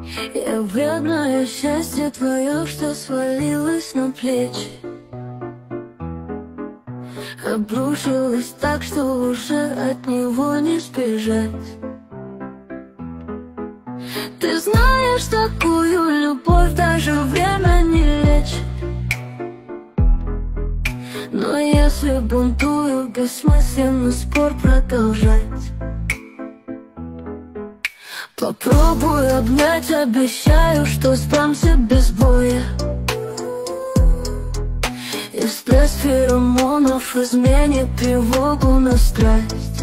Я вредное счастье твое, что свалилось на плечи, обрушилось так, что уже от него не сбежать. Ты знаешь, такую любовь даже время не лечит. Но если бунтую, бессмысленно спор продолжать. Попробую обнять, обещаю, что сдамся без боя. И стресс феромонов изменит тревогу на страсть.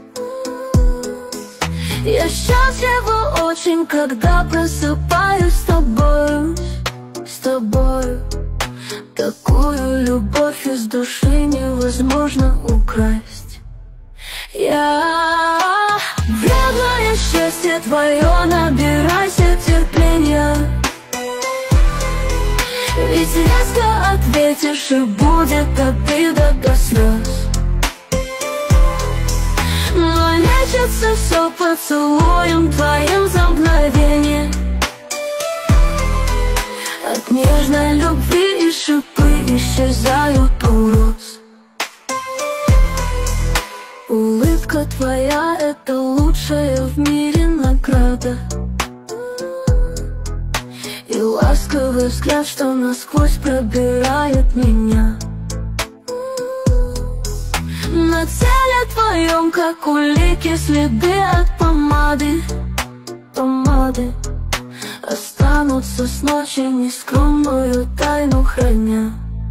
Я счастлива очень, когда просыпаюсь с тобою, с тобою. Такую любовь из души невозможно украсть. Я вредное счастье твое, набирайся терпения. Ведь резко ответишь, и будет обида до слез. Но лечится все поцелуем твоим за мгновение. От нежной любви и шипы исчезают у роз. Улыбка твоя — это лучшая в мире награда. И ласковый взгляд, что насквозь пробирает меня. На теле твоем, как улики, следы от помады, помады. Останутся с ночи, нескромную тайну храня.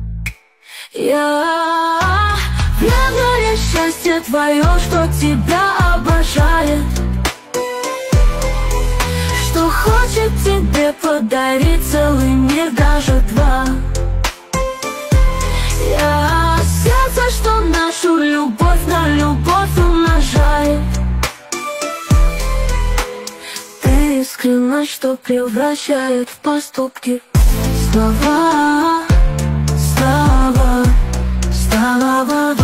Я вредное счастье твое, что тебя обожает, что хочет тебе подарить целый мир, даже два. Я сердце, что нашу любовь на любовь умножает. Ты искренность, что превращает в поступки слова, слова, слова, слова,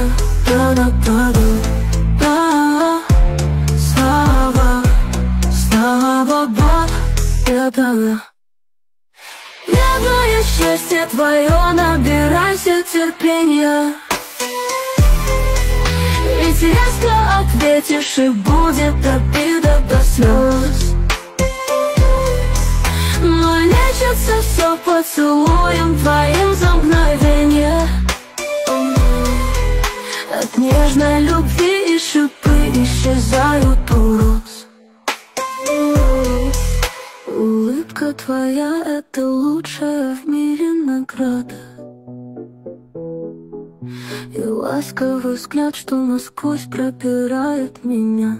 слова, слова. Вредное счастье твое, набирайся терпения. Ведь резко ответишь, и будет обида до слез. Но лечится все поцелуем твоим за мгновение. От нежной любви и шипы исчезают у роз. Улыбка твоя — это лучшая в мире награда. И ласковый взгляд, что насквозь пропирает меня.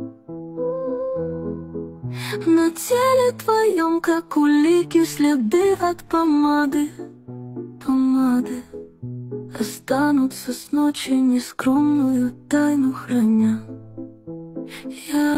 На теле твоем, как улики, следы от помады, помады. Останутся с ночи, нескромную тайну храня. Я